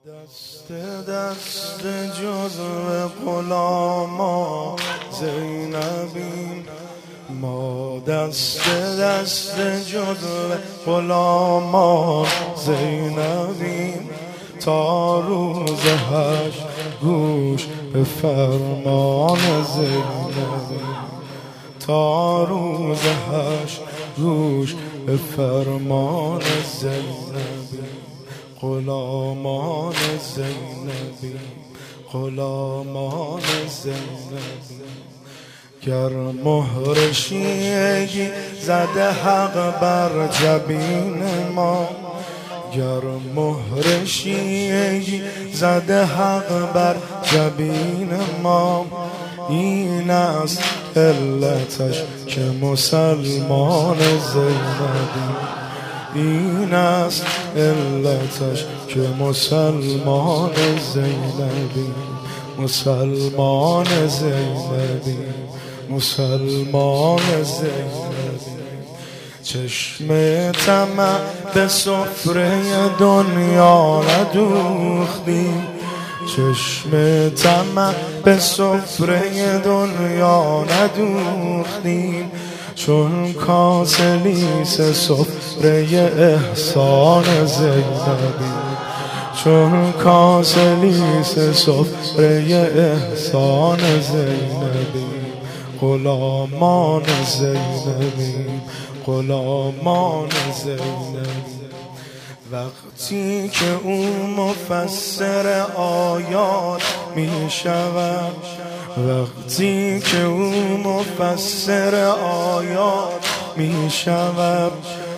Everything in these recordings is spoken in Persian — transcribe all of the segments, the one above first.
دست دست جزو غلاما زینبیم، ما دست دست جزو غلاما زینبیم، تا روز حشر گوش به فرمان زینبیم، تا روز حشر گوش به فرمان زینبیم، غلامان زینبیم، غلامان زینبیم. گر مهر شیعگی زده حق بر جبین ما، گر مهر شیعگی زده حق بر جبین ما، این است علتش که مسلمان زینبیم، این است علتش که مسلمان زینبیم، مسلمان زینبیم، مسلمان زینبیم. چشم طمع به سفره دنیا ندوختیم، چشم طمع به سفره دنیا ندوختیم، چون کاسه لیس سفره احسان زینبیم، چون کاسه لیس سفره احسان زینبیم، غلامان زینبیم، غلامان زینبیم. وقتی که او مفسر آیات می شود، وقتی که او مفسر آیات می شود،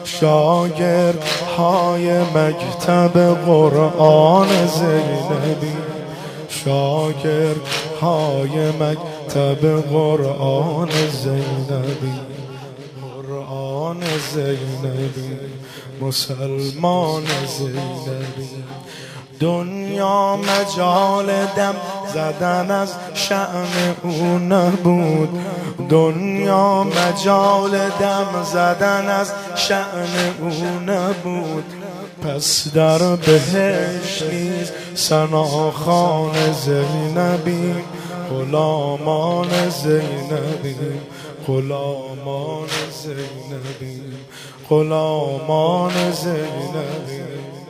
شاگردهای مکتب قرآن زینبی، شاگردهای مکتب قرآن زینبی، قرآن زینبی، مسلمان زینبی. دنیا مجال دم زدن از شأن او نبود، دنیا مجال دم زدن از شأن او نبود، پس در بهشت نیز ثناخوان زینبی، غلامان زینبی، غلامان زینبی، غلامان زینبی.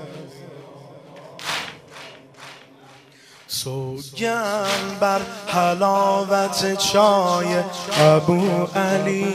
سوگند بر حلاوت چای ابو علی،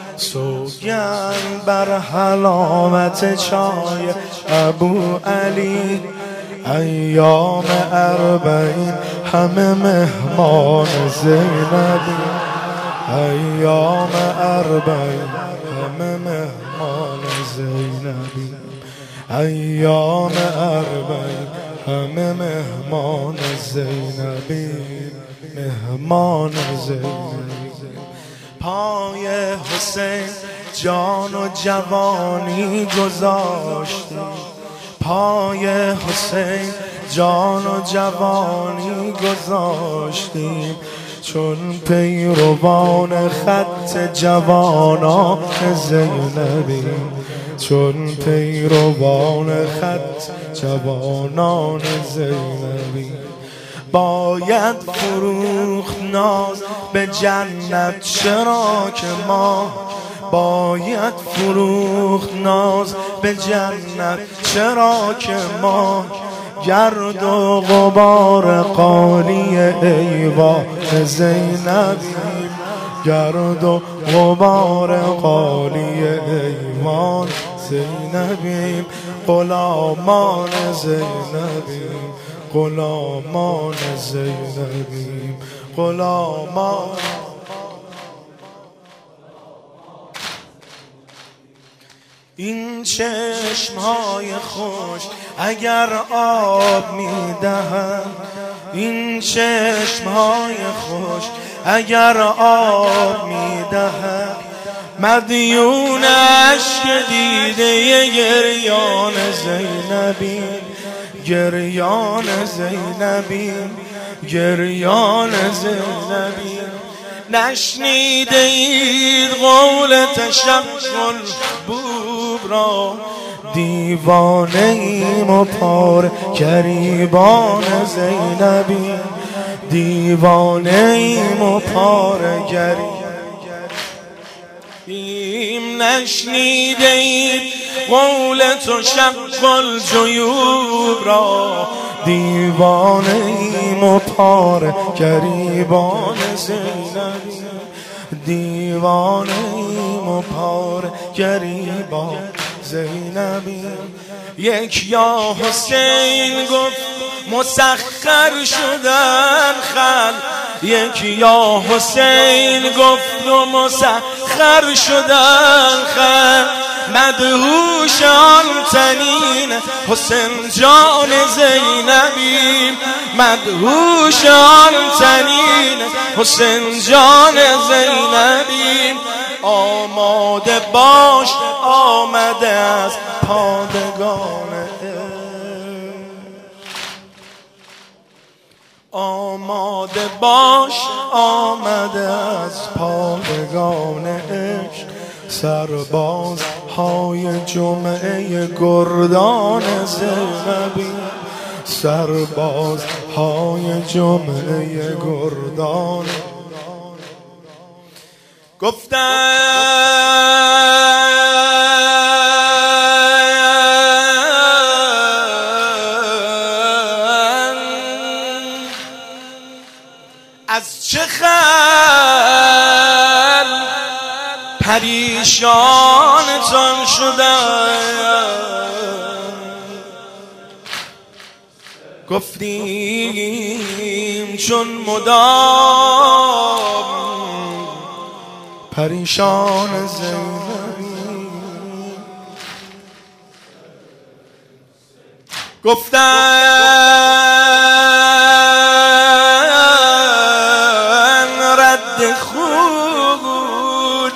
سوگند بر حلاوت چای ابو علی، ایام اربعین همه مهمان زینبی، ایام اربعین همه مهمان زینبی، ایام اربعین همه مهمان زینبی، مهمان زینبی. پای حسین جان و جوانی گذاشتیم، پای حسین جان و جوانی گذاشتیم، چون پیروان خط جوانان زینبیم، چون پیروان خط جوانان زینبی. باید فروخت ناز به جنت چرا که ما، باید فروخت ناز به جنت چرا که ما، گرد و غبار قالی ایوان زینبیم، گرد و غبار قالی ایوان زینبیم، غلامان زینبیم، غلامان زینبیم، غلامان. این چشمهای خوش اگر آب میدهند، این چشمهای خوش اگر آب میدهند، مدیون اشک دیده گریان زینبی، گریان زینبی، گریان زینبی. نشنیده اید قول تشغل بوب را، دیوانه ایم و پاره گریبان زینبی، دیوانه ایم و پاره گریبیم. نشنیده اید قول تو شق الجیوب را، دیوانه ایم و پاره گریبان زینبی، دیوانه ایم و پاره گریبان زینبی. یک یا حسین گفت مسخر شدن خل، یک یا حسین گفت و مسخر شدن خل. مدهوش آن تنین حسین جان زینبی، مدهوش آن تنین حسین جان زینبی. آماده باش آمده از پادگان عشق، آماده باش آمده از پادگان عشق. سرباز های جمعه گردان زینبی، سرباز های جمعه گردان. گفتن از چه خل پریشانتان شدن، گفتیم چون مدام پریشان زینبی. گفتن رد خون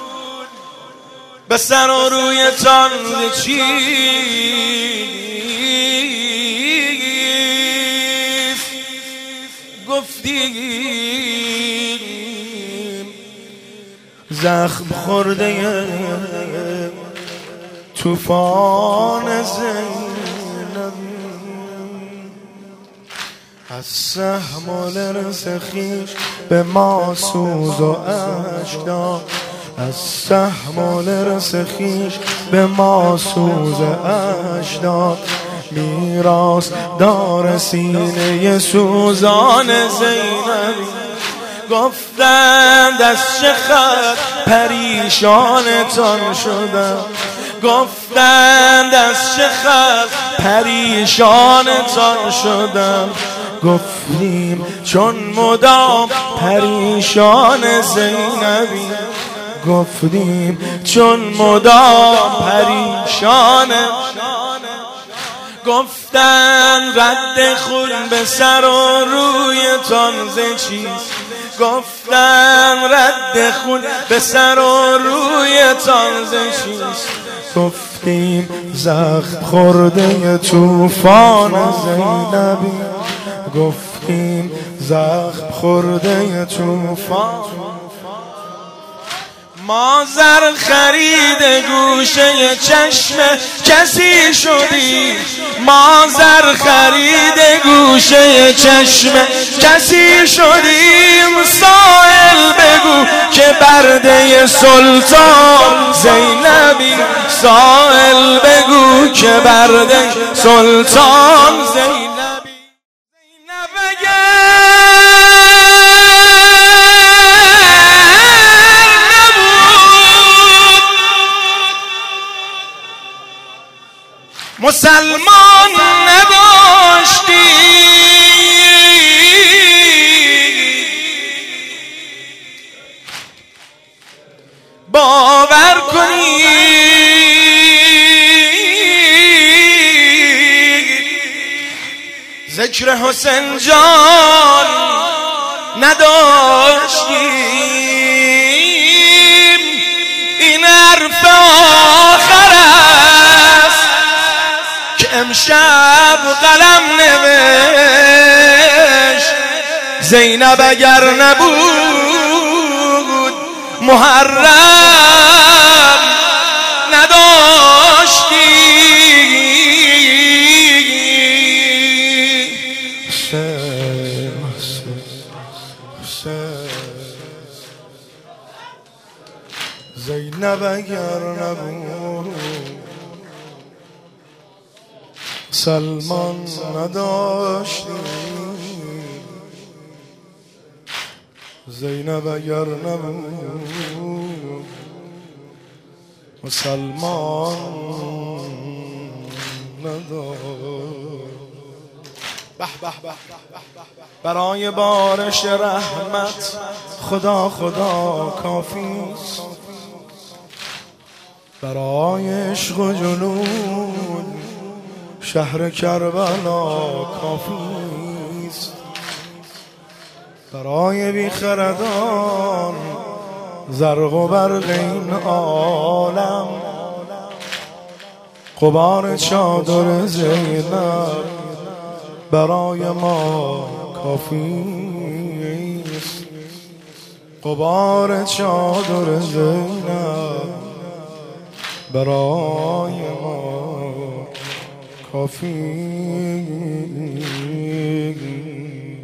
به سر و رویتان چیست، گفتیم زخم خورده طوفان زینبی. از سهم و لرز خویش به ما سوز و اشک داد، از سهم و لرز خویش به ما سوز اشک داد. میراث دار سینه سوزان زینبی. گفتند از چه خط پریشانتان شدم، گفتند از چه خط پریشانتان شدم. گفتیم چون مدام پریشان زینبی، گفتیم چون مدام پریشان. گفتن رد خون به سر و رویتان ز چیست، گفتن رد خون به سر و رویتان ز چیست. گفتیم زخم خورده طوفان زینبی، گفتیم زخم خورده طوفان. ما زر خرید گوشه چشم کسی شدیم، ما زر خرید گوشه چشم کسی شدیم. سائل بگو که برده سلطان زینبی، سائل بگو که برده سلطان زینبی. مسلمان نداشتی باور کنی، ذکر حسین جان نداشتی. این حرف آخر امشب قلم نوشت. زینب اگر نبود محرم نداشتی. زینب اگر نبود سلمان نداشتیم، زینب اگر نبود سلمان نداشت. برای بارش رحمت خدا کافیست، برای عشق و جنون شهر کربلا کافیست، برای بیخردان زرق و برق این عالم غبار چادر زینب برای ما کافیست، غبار چادر زینب برای ما کافی.